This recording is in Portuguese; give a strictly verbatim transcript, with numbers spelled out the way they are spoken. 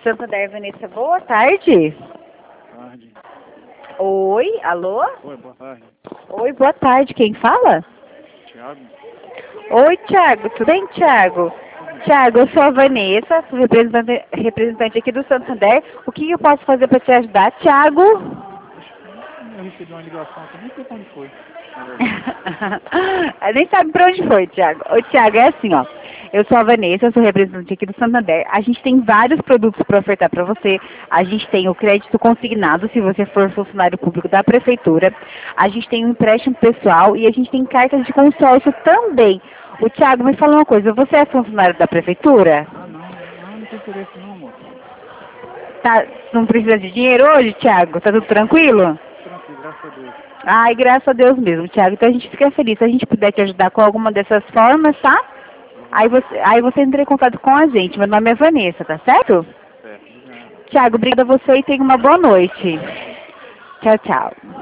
Santander, Vanessa, boa tarde. Tarde. Oi, alô? Oi, boa tarde. Oi, boa tarde. Quem fala? Thiago? Oi, Thiago. Tudo bem, Thiago? Thiago, eu sou a Vanessa, sou representante, representante aqui do Santander. O que eu posso fazer para te ajudar, Thiago? Eu recebi uma ligação aqui, nem sei pra onde foi. Nem sabe para onde foi, Thiago. Ô, Thiago, é assim, ó. Eu sou a Vanessa, sou representante aqui do Santander. A gente tem vários produtos para ofertar para você. A gente tem o crédito consignado, se você for funcionário público da prefeitura. A gente tem o empréstimo pessoal e a gente tem cartas de consórcio também. O Thiago, me fala uma coisa, você é funcionário da prefeitura? Ah, não, não, não tem interesse não, moço. Tá, não precisa de dinheiro hoje, Thiago? Tá tudo tranquilo? Tranquilo, graças a Deus. Ai, graças a Deus mesmo, Thiago. Então a gente fica feliz. Se a gente puder te ajudar com alguma dessas formas, tá? Aí você, aí você entra em contato com a gente. Meu nome é Vanessa, tá certo? Certo, obrigado. Thiago, obrigada a você e tenha uma boa noite. Tchau, tchau.